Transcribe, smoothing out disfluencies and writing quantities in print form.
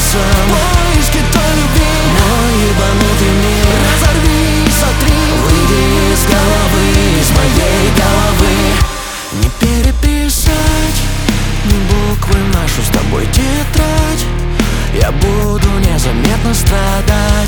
сам. Поиски той любви, мой ебанутый мир. Разорви, сотри, выйди из головы, из моей головы. Не переписать ни буквы в нашу с тобой тетрадь. Я буду незаметно страдать.